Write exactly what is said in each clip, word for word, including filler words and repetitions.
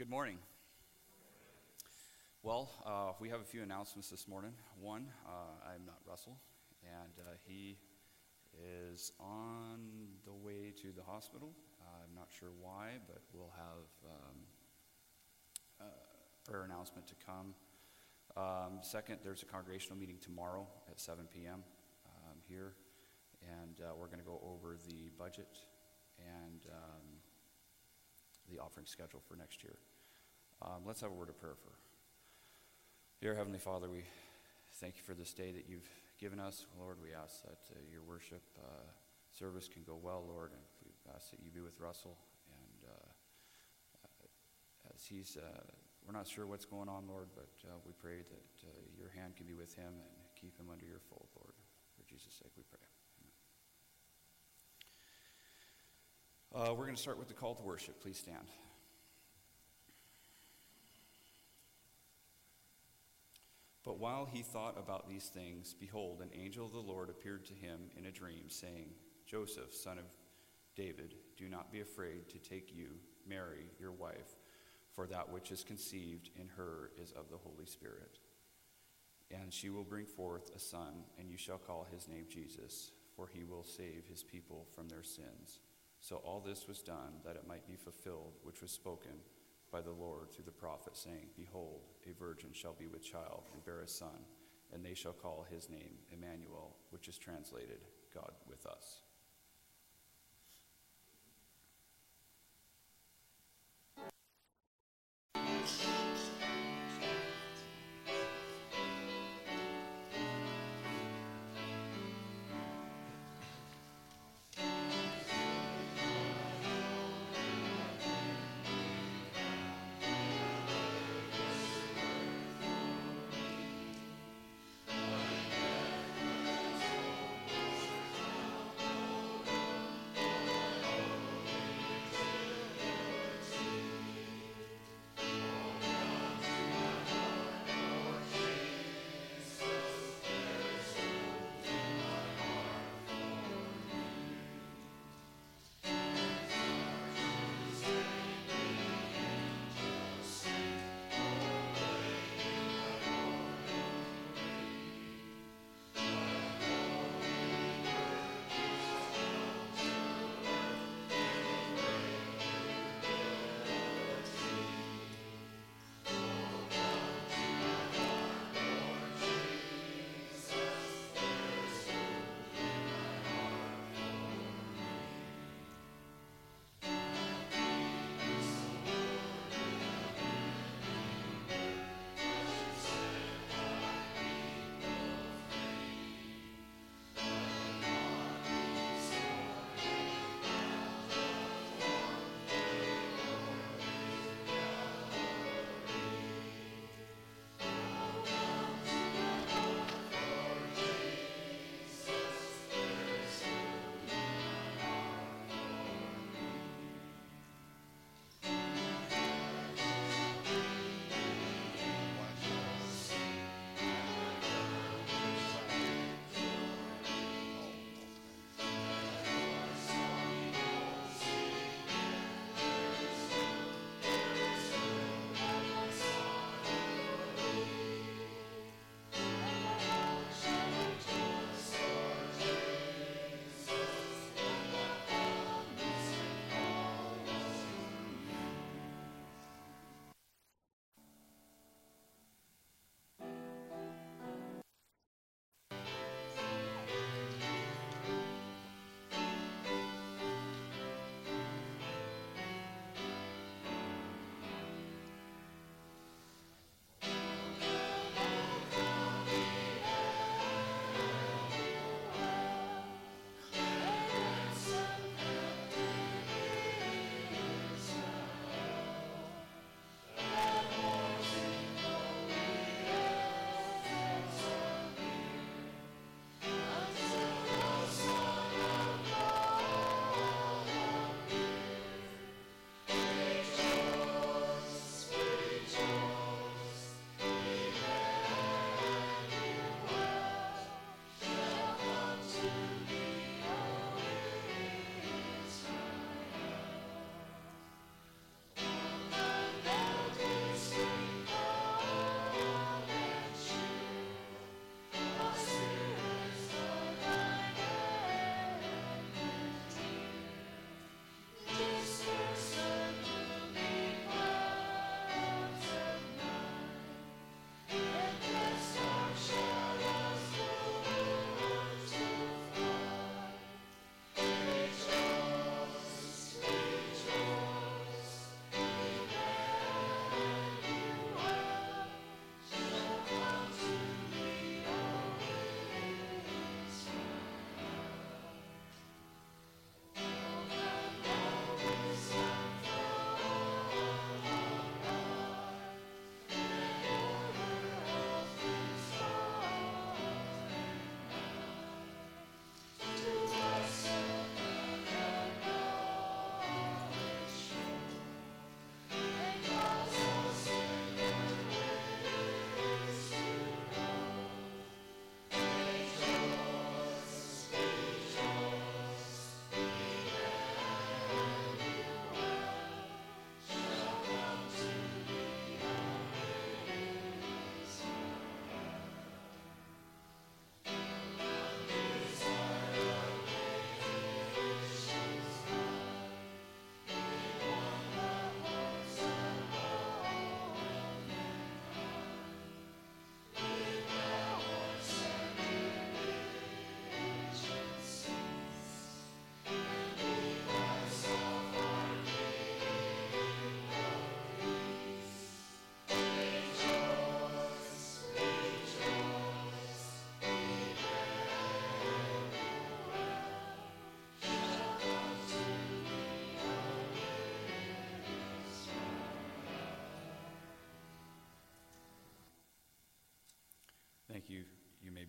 Good morning. Well, uh, we have a few announcements this morning. One, uh, I'm not Russell, and uh, he is on the way to the hospital. Uh, I'm not sure why, but we'll have um, a prayer announcement to come. Um, second, there's a congregational meeting tomorrow at seven p.m. Um, here, and uh, we're going to go over the budget and um, the offering schedule for next year. Um, let's have a word of prayer for. Dear Heavenly Father, we thank you for this day that you've given us. Lord, we ask that uh, your worship uh, service can go well, Lord, and we ask that you be with Russell. And uh, uh, as he's, uh, we're not sure what's going on, Lord, but uh, we pray that uh, your hand can be with him and keep him under your fold, Lord. For Jesus' sake we pray. Uh, we're going to start with the call to worship. Please stand. But while he thought about these things, behold, an angel of the Lord appeared to him in a dream, saying, Joseph, son of David, do not be afraid to take you, Mary, your wife, for that which is conceived in her is of the Holy Spirit. And she will bring forth a son, and you shall call his name Jesus, for he will save his people from their sins. So all this was done that it might be fulfilled, which was spoken by the Lord through the prophet, saying, Behold, a virgin shall be with child and bear a son, and they shall call his name Emmanuel, which is translated, God with us.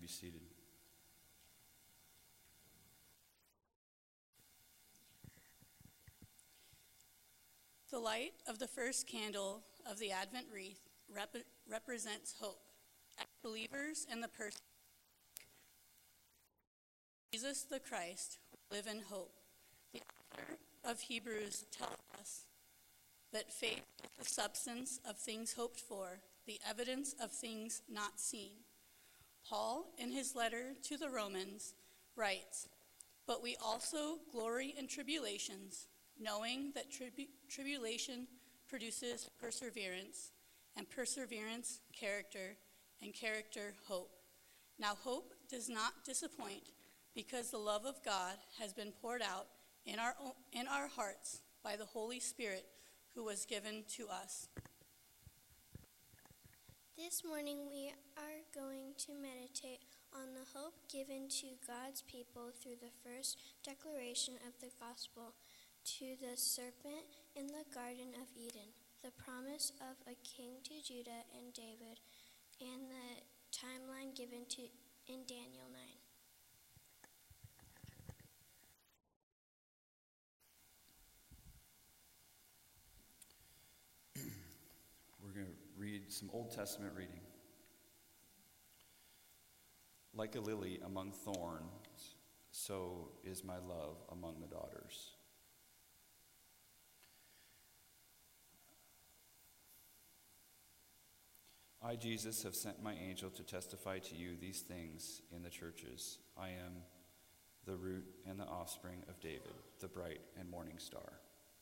seated. The light of the first candle of the Advent wreath rep- represents hope. As believers in the person of Jesus the Christ, we live in hope. The author of Hebrews tells us that faith is the substance of things hoped for, the evidence of things not seen. Paul, in his letter to the Romans, writes, "But we also glory in tribulations, knowing that tribu- tribulation produces perseverance, and perseverance, character, and character, hope. Now hope does not disappoint, because the love of God has been poured out in our, o- in our hearts by the Holy Spirit who was given to us." This morning we are going to meditate on the hope given to God's people through the first declaration of the gospel to the serpent in the Garden of Eden, the promise of a king to Judah and David, and the timeline given to in Daniel nine. We're going to read some Old Testament reading. Like a lily among thorns, so is my love among the daughters. I, Jesus, have sent my angel to testify to you these things in the churches. I am the root and the offspring of David, the bright and morning star.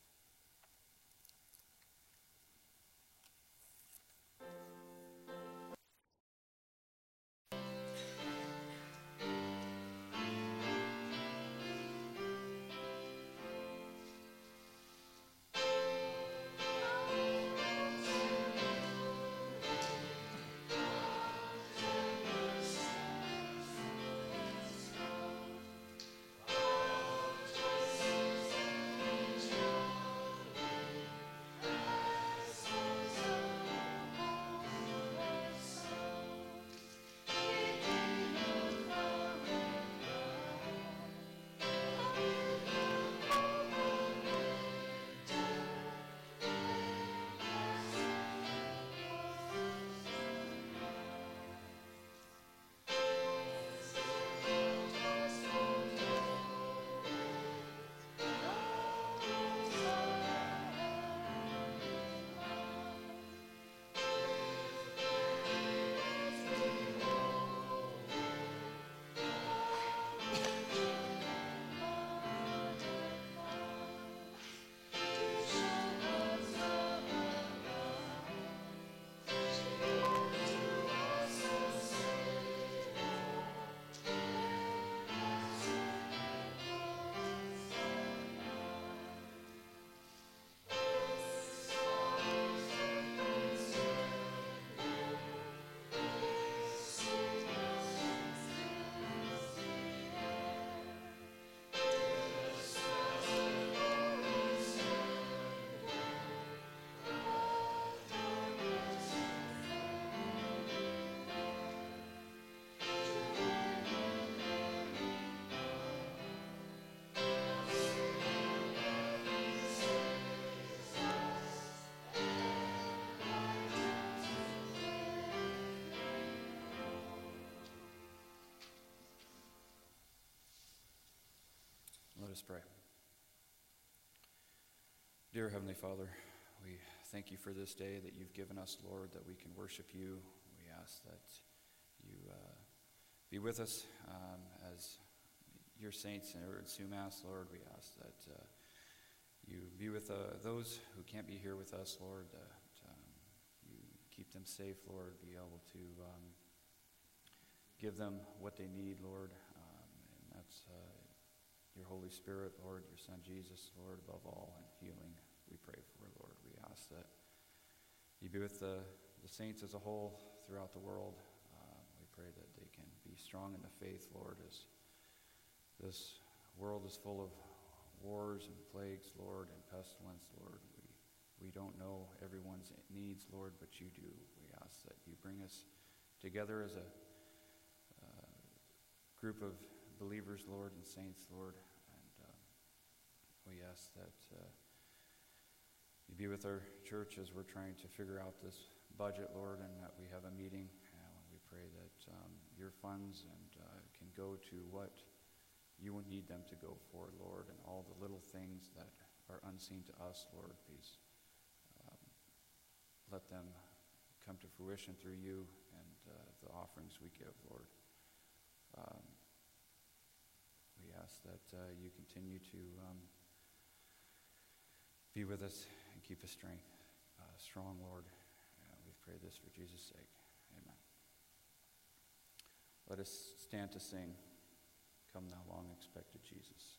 Let us pray. Dear Heavenly Father, we thank you for this day that you've given us, Lord, that we can worship you. We ask that you uh, be with us um, as your saints are at Sumas, Lord. We ask that uh, you be with uh, those who can't be here with us, Lord, that um, you keep them safe, Lord, be able to um, give them what they need, Lord, um, and that's uh, your Holy Spirit, Lord, your Son Jesus, Lord, above all, and healing we pray for, Lord. We ask that you be with the, the saints as a whole throughout the world. Um, we pray that they can be strong in the faith, Lord, as this world is full of wars and plagues, Lord, and pestilence, Lord. We, we don't know everyone's needs, Lord, but you do. We ask that you bring us together as a uh, group of believers, Lord, and saints, Lord. And um, we ask that uh, you be with our church as we're trying to figure out this budget, Lord, and that we have a meeting. And we pray that um, your funds and uh, can go to what you would need them to go for, Lord, and all the little things that are unseen to us, Lord, please um, let them come to fruition through you and uh, the offerings we give, Lord. Um, we ask that uh, you continue to um, be with us and keep us strength, uh, strong, Lord. Uh, we pray this for Jesus' sake. Amen. Let us stand to sing, Come Thou Long Expected Jesus.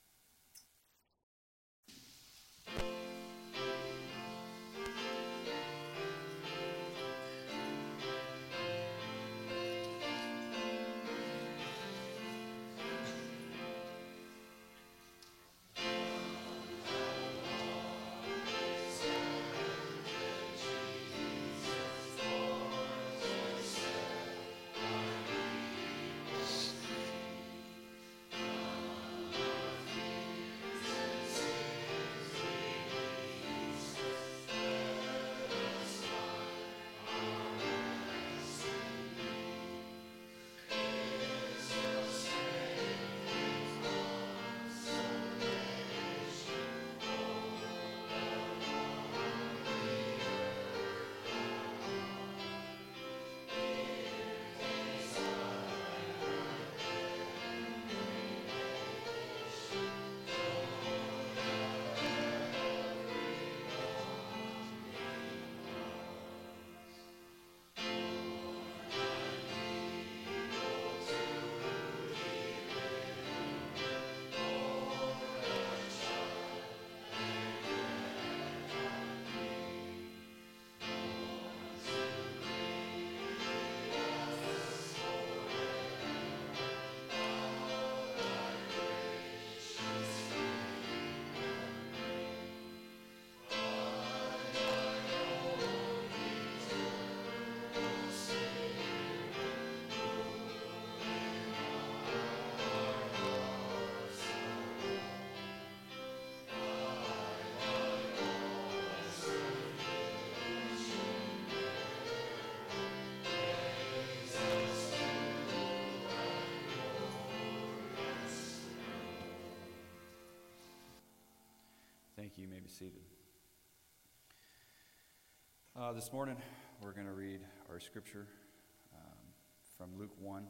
Thank you. You may be seated. Uh, this morning, we're going to read our scripture um, from Luke one.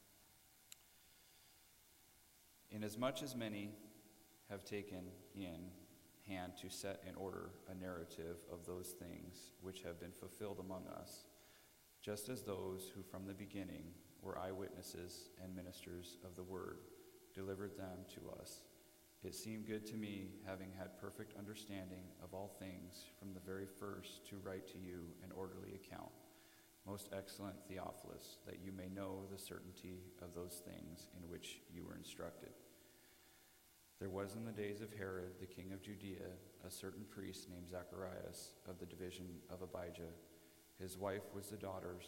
Inasmuch as many have taken in hand to set in order a narrative of those things which have been fulfilled among us, just as those who from the beginning were eyewitnesses and ministers of the word delivered them to us, it seemed good to me, having had perfect understanding of all things from the very first, to write to you an orderly account, most excellent Theophilus, that you may know the certainty of those things in which you were instructed. There was in the days of Herod, the king of Judea, a certain priest named Zacharias, of the division of Abijah. His wife was the daughters.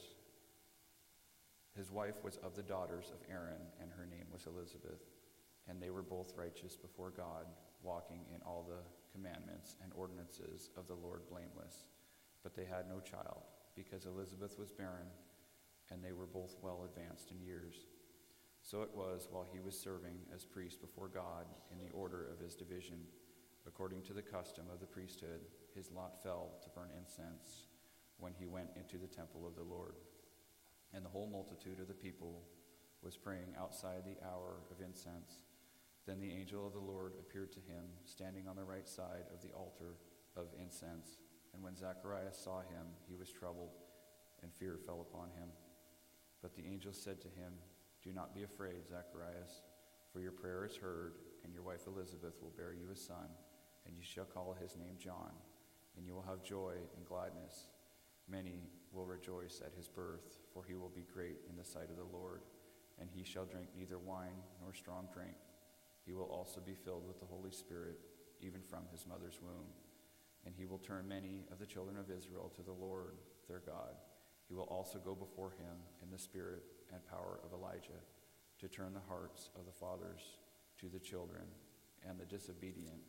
His wife was of the daughters of Aaron, and her name was Elizabeth. And they were both righteous before God, walking in all the commandments and ordinances of the Lord blameless. But they had no child, because Elizabeth was barren, and they were both well advanced in years. So it was, while he was serving as priest before God in the order of his division, according to the custom of the priesthood, his lot fell to burn incense when he went into the temple of the Lord. And the whole multitude of the people was praying outside the hour of incense. Then the angel of the Lord appeared to him, standing on the right side of the altar of incense. And when Zacharias saw him, he was troubled, and fear fell upon him. But the angel said to him, Do not be afraid, Zacharias, for your prayer is heard, and your wife Elizabeth will bear you a son, and you shall call his name John, and you will have joy and gladness. Many will rejoice at his birth, for he will be great in the sight of the Lord, and he shall drink neither wine nor strong drink. He will also be filled with the Holy Spirit, even from his mother's womb. And he will turn many of the children of Israel to the Lord their God. He will also go before him in the spirit and power of Elijah, to turn the hearts of the fathers to the children, and the disobedient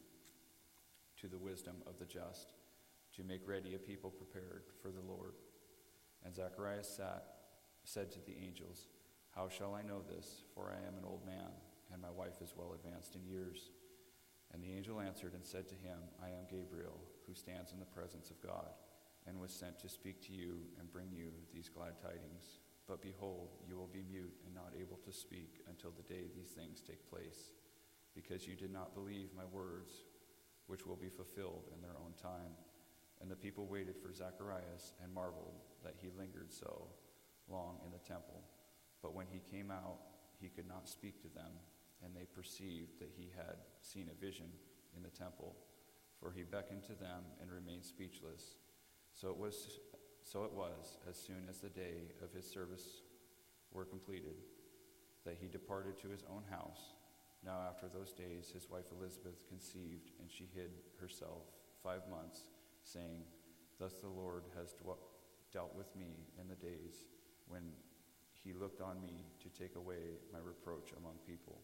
to the wisdom of the just, to make ready a people prepared for the Lord. And Zacharias sat, said to the angels, How shall I know this? For I am an old man, and my wife is well advanced in years. And the angel answered and said to him, I am Gabriel, who stands in the presence of God, and was sent to speak to you and bring you these glad tidings. But behold, you will be mute and not able to speak until the day these things take place, because you did not believe my words, which will be fulfilled in their own time. And the people waited for Zacharias and marveled that he lingered so long in the temple. But when he came out, he could not speak to them, and they perceived that he had seen a vision in the temple, for he beckoned to them and remained speechless. So it was, so it was, as soon as the day of his service were completed, that he departed to his own house. Now after those days his wife Elizabeth conceived, and she hid herself five months, saying, Thus the Lord has dwelt, dealt with me in the days when he looked on me to take away my reproach among people.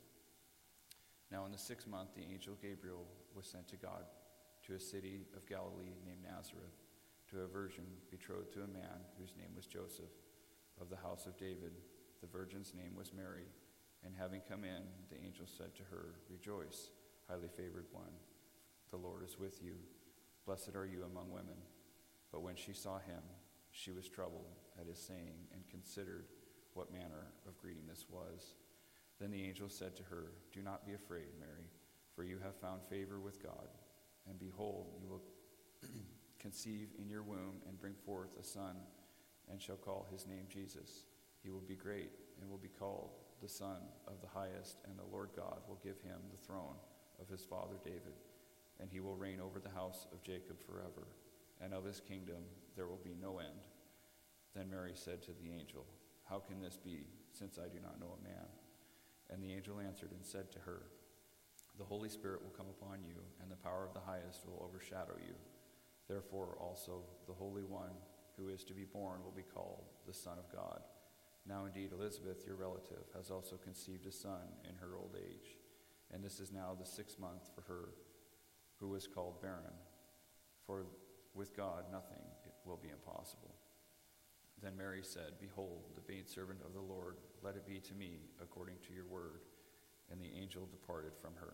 Now in the sixth month the angel Gabriel was sent to God to a city of Galilee named Nazareth, to a virgin betrothed to a man whose name was Joseph, of the house of David. The virgin's name was Mary. And having come in, the angel said to her, Rejoice, highly favored one, the Lord is with you. Blessed are you among women. But when she saw him, she was troubled at his saying, and considered what manner of greeting this was. Then the angel said to her, Do not be afraid, Mary, for you have found favor with God. And behold, you will conceive in your womb and bring forth a son, and shall call his name Jesus. He will be great and will be called the Son of the Highest, and the Lord God will give him the throne of his father David, and he will reign over the house of Jacob forever, and of his kingdom there will be no end. Then Mary said to the angel, How can this be, since I do not know a man? And the angel answered and said to her, The Holy Spirit will come upon you, and the power of the Highest will overshadow you. Therefore also the Holy One who is to be born will be called the Son of God. Now indeed Elizabeth, your relative, has also conceived a son in her old age, and this is now the sixth month for her who was called barren. For with God nothing will be impossible. Then Mary said, Behold, the maidservant of the Lord, let it be to me according to your word. And the angel departed from her.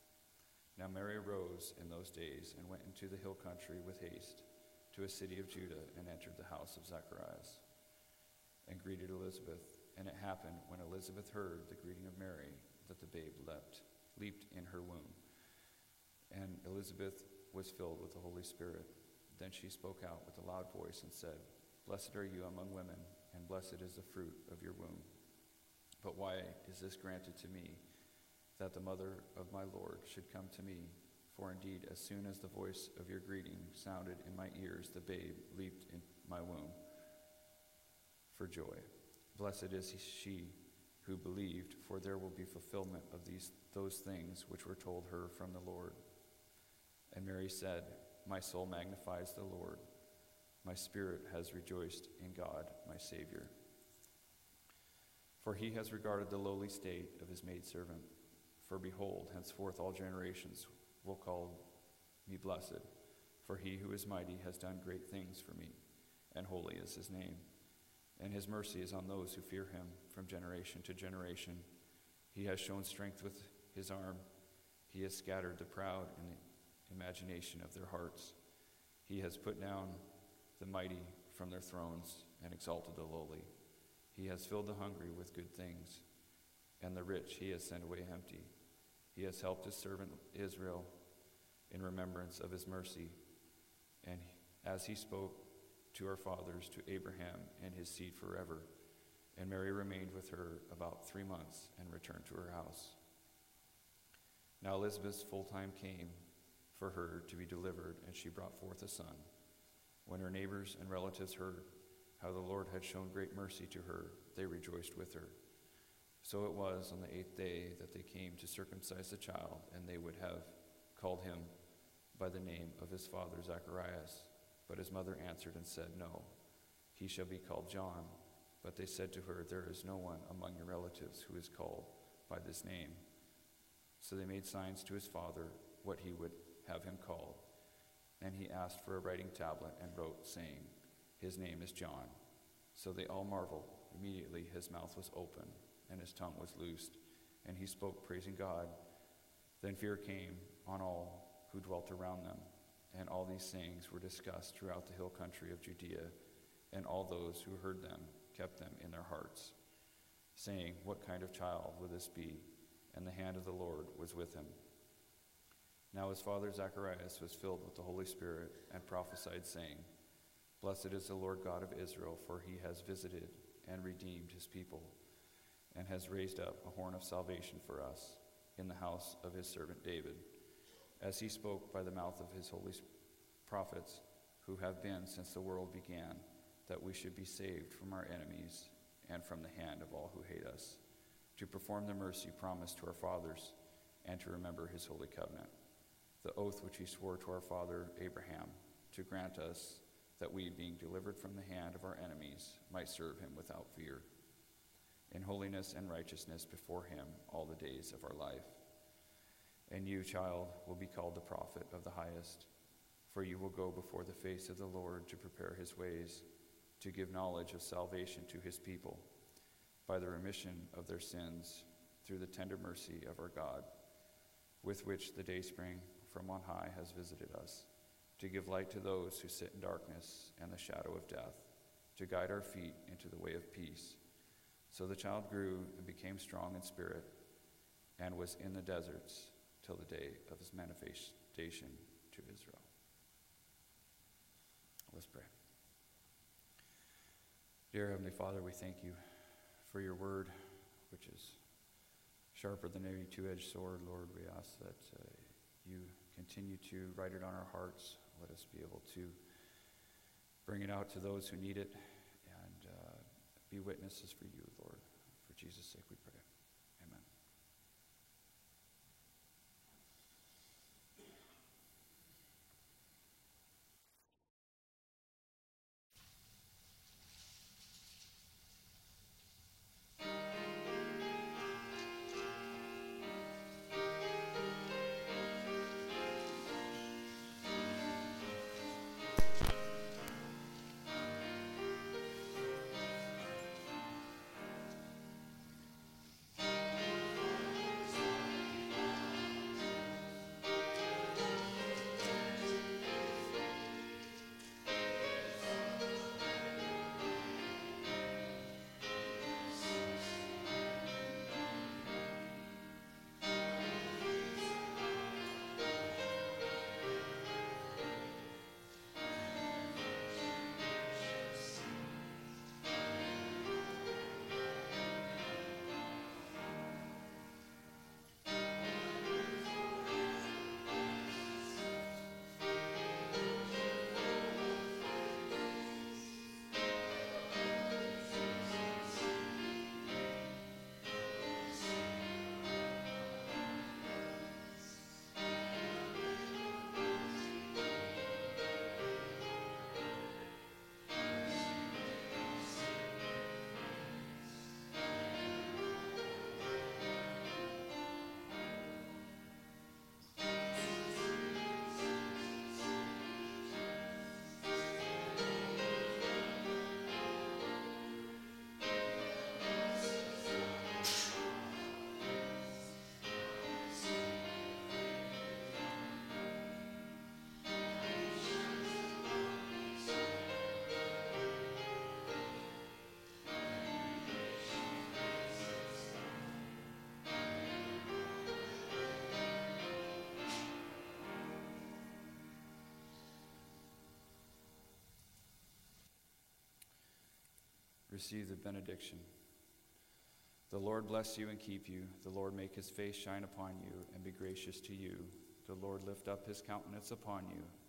Now Mary arose in those days and went into the hill country with haste to a city of Judah, and entered the house of Zacharias, and greeted Elizabeth. And it happened, when Elizabeth heard the greeting of Mary, that the babe leapt, leaped in her womb. And Elizabeth was filled with the Holy Spirit. Then she spoke out with a loud voice and said, Blessed are you among women, and blessed is the fruit of your womb. But why is this granted to me, that the mother of my Lord should come to me? For indeed, as soon as the voice of your greeting sounded in my ears, the babe leaped in my womb for joy. Blessed is she who believed, for there will be fulfillment of these those things which were told her from the Lord. And Mary said, My soul magnifies the Lord. My spirit has rejoiced in God, my Savior. For he has regarded the lowly state of his maidservant. For behold, henceforth all generations will call me blessed. For he who is mighty has done great things for me, and holy is his name. And his mercy is on those who fear him from generation to generation. He has shown strength with his arm. He has scattered the proud in the imagination of their hearts. He has put down the mighty from their thrones and exalted the lowly. He has filled the hungry with good things, and the rich he has sent away empty. He has helped his servant Israel in remembrance of his mercy, and as he spoke to our fathers, to Abraham and his seed forever. And Mary remained with her about three months and returned to her house. Now Elizabeth's full time came for her to be delivered, and she brought forth a son. When her neighbors and relatives heard how the Lord had shown great mercy to her, they rejoiced with her. So it was on the eighth day that they came to circumcise the child, and they would have called him by the name of his father Zacharias. But his mother answered and said, No, he shall be called John. But they said to her, "There is no one among your relatives who is called by this name." So they made signs to his father what he would have him called. And he asked for a writing tablet and wrote, saying, "His name is John." So they all marveled. Immediately his mouth was open, and his tongue was loosed, and he spoke, praising God. Then fear came on all who dwelt around them, and all these things were discussed throughout the hill country of Judea, and all those who heard them kept them in their hearts, saying, "What kind of child will this be?" And the hand of the Lord was with him. Now his father Zacharias was filled with the Holy Spirit and prophesied, saying, "Blessed is the Lord God of Israel, for he has visited and redeemed his people, and has raised up a horn of salvation for us in the house of his servant David, as he spoke by the mouth of his holy prophets, who have been since the world began, that we should be saved from our enemies and from the hand of all who hate us, to perform the mercy promised to our fathers, and to remember his holy covenant, the oath which he swore to our father Abraham, to grant us that we, being delivered from the hand of our enemies, might serve him without fear, in holiness and righteousness before him all the days of our life. And you, child, will be called the prophet of the highest, for you will go before the face of the Lord to prepare his ways, to give knowledge of salvation to his people, by the remission of their sins, through the tender mercy of our God, with which the dayspring from on high has visited us, to give light to those who sit in darkness and the shadow of death, to guide our feet into the way of peace. So the child grew and became strong in spirit, and was in the deserts till the day of his manifestation to Israel. Let's pray. Dear Heavenly Father, we thank you for your word, which is sharper than any two-edged sword. Lord, we ask that uh, you continue to write it on our hearts. Let us be able to bring it out to those who need it, and uh, be witnesses for you, Lord. For Jesus' sake we pray. Amen. Receive the benediction. The Lord bless you and keep you. The Lord make his face shine upon you and be gracious to you. The Lord lift up his countenance upon you